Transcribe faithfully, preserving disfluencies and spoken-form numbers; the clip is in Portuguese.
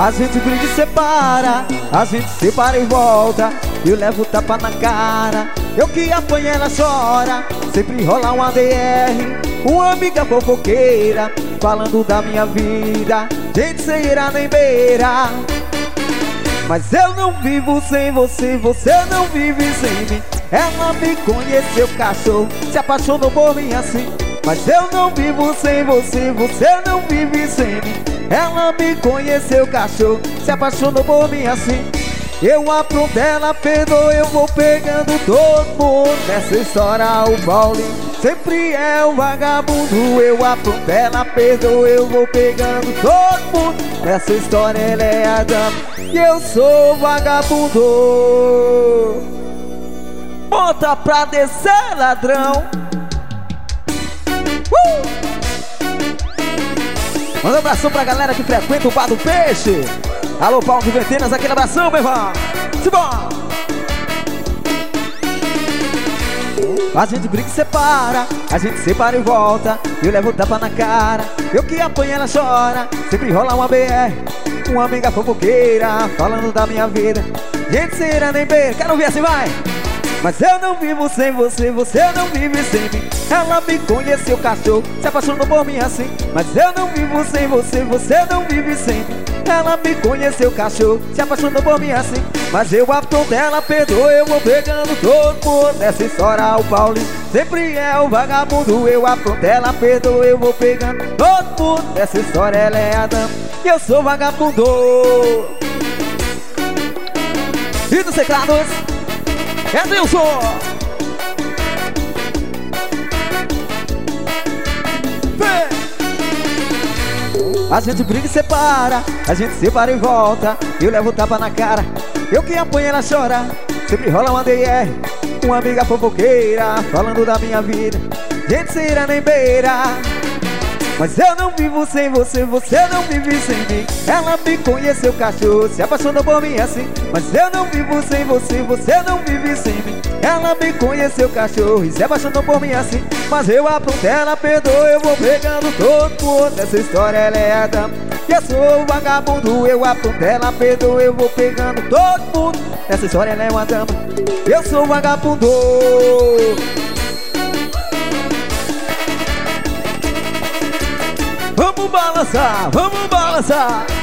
A gente briga e separa, a gente separa e volta. Eu levo tapa na cara, eu que apanho ela chora. Sempre rola uma D R, uma amiga fofoqueira, falando da minha vida, gente sem ira nem beira. Mas eu não vivo sem você, você não vive sem mim. Ela me conheceu, cachorro, se apaixonou por mim assim. Mas eu não vivo sem você, você não vive sem mim. Ela me conheceu, cachorro, se apaixonou por mim assim. Eu apronto, ela perdoa, eu vou pegando todo mundo. Nessa história o Paulinho sempre é o vagabundo. Eu apronto, ela perdoa, eu vou pegando todo mundo. Nessa história ela é a dama e eu sou o vagabundo. Bota pra descer, ladrão. uh! Manda um abração pra galera que frequenta o Bar do Peixe. Alô, Paulo de Ventenas, aquele abração, meu irmão. Simbora! A gente briga e separa, a gente separa e volta. Eu levo tapa na cara, eu que apanho ela chora. Sempre rola uma B R, uma amiga fofoqueira, falando da minha vida, gente sem ira nem beira. Quero ver assim, vai! Mas eu não vivo sem você, você não vive sem mim. Ela me conheceu, cachorro, se apaixonou por mim assim. Mas eu não vivo sem você, você não vive sem mim. Ela me conheceu, cachorro, se apaixonou por mim assim. Mas eu apronto, ela perdoa, eu vou pegando todo mundo. Nessa história o Paulinho sempre é o vagabundo. Eu apronto, ela perdoa, eu vou pegando todo mundo. Nessa história ela é a dama e eu sou vagabundo. E dos teclados, Edilson. A gente briga e separa, a gente separa e volta. Eu levo tapa na cara, eu que apanho ela chora. Sempre rola uma D R, uma amiga fofoqueira, falando da minha vida, gente sem ira nem beira. Mas eu não vivo sem você, você não vive sem mim. Ela me conheceu, cachorro, se apaixonou por mim assim. Mas eu não vivo sem você, você não vive sem mim. Ela me conheceu, cachorro, e se apaixonou por mim assim. Mas eu apronto, ela perdoa, eu vou pegando todo mundo. Nessa história ela é a dama e eu sou o vagabundo. Eu apronto, ela perdoa, eu vou pegando todo mundo. Nessa história ela é uma dama, eu sou o vagabundo. Vamos balançar, vamos balançar.